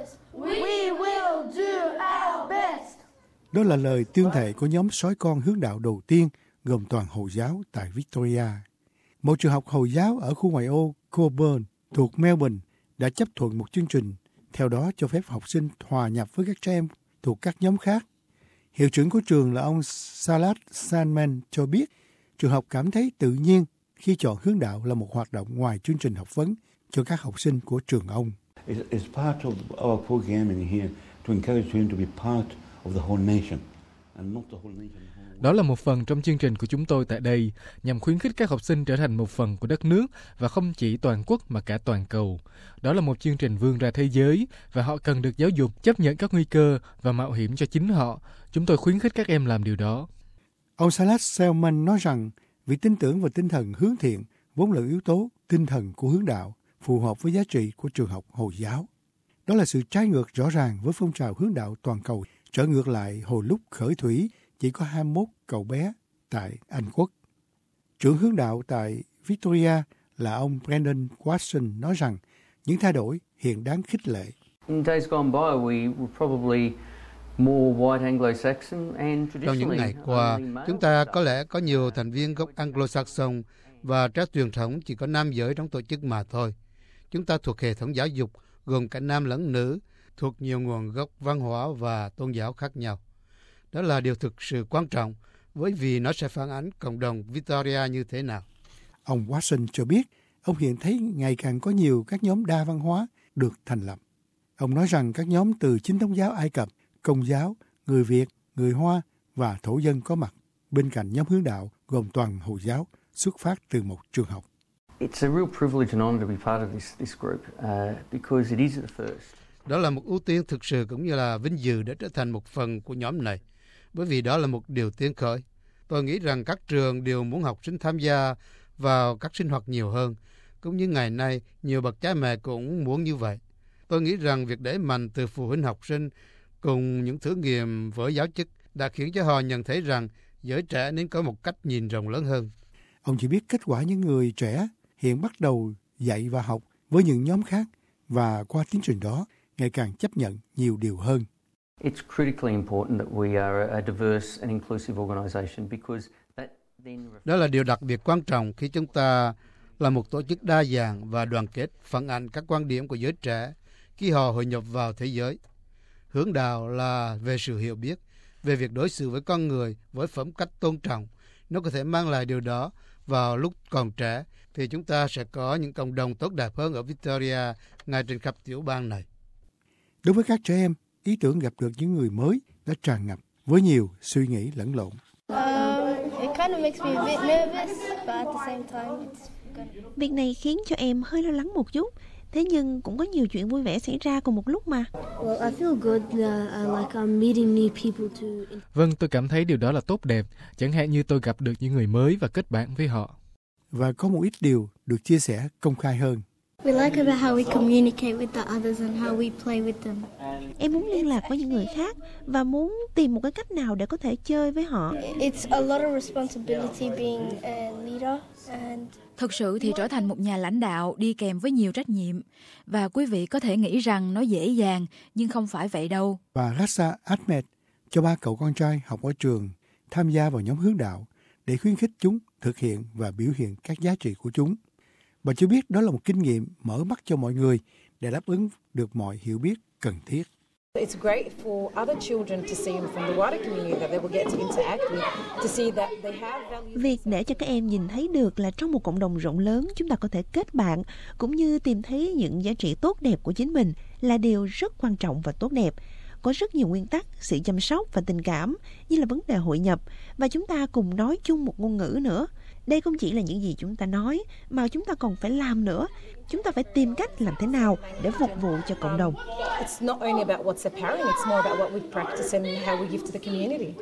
We will do our best. Đó là lời tuyên thệ của nhóm sói con hướng đạo đầu tiên gồm toàn Hồi giáo tại Victoria. Một trường học Hồi giáo ở khu ngoại ô Coburn thuộc Melbourne đã chấp thuận một chương trình, theo đó cho phép học sinh hòa nhập với các trẻ em thuộc các nhóm khác. Hiệu trưởng của trường là ông Salah Sandman cho biết trường học cảm thấy tự nhiên khi chọn hướng đạo là một hoạt động ngoài chương trình học vấn cho các học sinh của trường ông. It's part of our programming here to encourage them to be part of the whole nation and not the whole nation. Đó là một phần trong chương trình của chúng tôi tại đây, nhằm khuyến khích các học sinh trở thành một phần của đất nước và không chỉ toàn quốc mà cả toàn cầu. Đó là một chương trình vươn ra thế giới và họ cần được giáo dục chấp nhận các nguy cơ và mạo hiểm cho chính họ. Chúng tôi khuyến khích các em làm điều đó. Ông Salah Selman nói rằng việc tin tưởng và tinh thần hướng thiện vốn là yếu tố tinh thần của hướng đạo, phù hợp với giá trị của trường học Hồi giáo. Đó là sự trái ngược rõ ràng với phong trào hướng đạo toàn cầu, trở ngược lại hồi lúc khởi thủy chỉ có 21 cậu bé tại Anh Quốc. Trưởng hướng đạo tại Victoria là ông Brendan Watson nói rằng những thay đổi hiện đáng khích lệ. Trong những ngày qua, chúng ta có lẽ có nhiều thành viên gốc Anglo-Saxon và trái truyền thống chỉ có nam giới trong tổ chức mà thôi. Chúng ta thuộc hệ thống giáo dục gồm cả nam lẫn nữ, thuộc nhiều nguồn gốc văn hóa và tôn giáo khác nhau. Đó là điều thực sự quan trọng, bởi vì nó sẽ phản ánh cộng đồng Victoria như thế nào. Ông Watson cho biết, ông hiện thấy ngày càng có nhiều các nhóm đa văn hóa được thành lập. Ông nói rằng các nhóm từ chính thống giáo Ai Cập, Công giáo, người Việt, người Hoa và thổ dân có mặt, bên cạnh nhóm hướng đạo gồm toàn Hồi giáo xuất phát từ một trường học. Đó là một ưu tiên thực sự cũng như là vinh dự để trở thành một phần của nhóm này, bởi vì đó là một điều tiến khởi. Tôi nghĩ rằng các trường đều muốn học sinh tham gia vào các sinh hoạt nhiều hơn, cũng như ngày nay nhiều bậc cha mẹ cũng muốn như vậy. Tôi nghĩ rằng việc đẩy mạnh từ phụ huynh học sinh cùng những thử nghiệm với giáo chức đã khiến cho họ nhận thấy rằng giới trẻ nên có một cách nhìn rộng lớn hơn. Ông chỉ biết kết quả những người trẻ hiện bắt đầu dạy và học với những nhóm khác và qua tiến trình đó ngày càng chấp nhận nhiều điều hơn. Đó là điều đặc biệt quan trọng khi chúng ta là một tổ chức đa dạng và đoàn kết, phản ánh các quan điểm của giới trẻ khi họ hội nhập vào thế giới. Hướng đạo là về sự hiểu biết, về việc đối xử với con người với phẩm cách tôn trọng. Nó có thể mang lại điều đó vào lúc còn trẻ, thì chúng ta sẽ có những cộng đồng tốt đẹp hơn ở Victoria ngay trên khắp tiểu bang này. Đối với các trẻ em, ý tưởng gặp được những người mới đã tràn ngập với nhiều suy nghĩ lẫn lộn. Việc này khiến cho em hơi lo lắng một chút. Thế nhưng cũng có nhiều chuyện vui vẻ xảy ra cùng một lúc mà. Vâng, tôi cảm thấy điều đó là tốt đẹp. Chẳng hạn như tôi gặp được những người mới và kết bạn với họ. Và có một ít điều được chia sẻ công khai hơn. Em muốn liên lạc với những người khác và muốn tìm một cái cách nào để có thể chơi với họ. Thực sự thì trở thành một nhà lãnh đạo đi kèm với nhiều trách nhiệm. Và quý vị có thể nghĩ rằng nó dễ dàng, nhưng không phải vậy đâu. Bà Rasa Ahmed cho 3 cậu con trai học ở trường tham gia vào nhóm hướng đạo để khuyến khích chúng thực hiện và biểu hiện các giá trị của chúng. Bà cho biết đó là một kinh nghiệm mở mắt cho mọi người để đáp ứng được mọi hiểu biết cần thiết. Việc để cho các em nhìn thấy được là trong một cộng đồng rộng lớn chúng ta có thể kết bạn cũng như tìm thấy những giá trị tốt đẹp của chính mình là điều rất quan trọng và tốt đẹp. Có rất nhiều nguyên tắc, sự chăm sóc và tình cảm như là vấn đề hội nhập và chúng ta cùng nói chung một ngôn ngữ nữa. Đây không chỉ là những gì chúng ta nói mà chúng ta còn phải làm nữa. Chúng ta phải tìm cách làm thế nào để phục vụ cho cộng đồng.